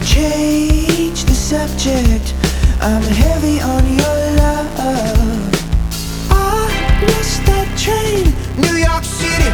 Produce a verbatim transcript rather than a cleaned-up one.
Change the subject. I'm heavy on your love. I lost that train, New York City.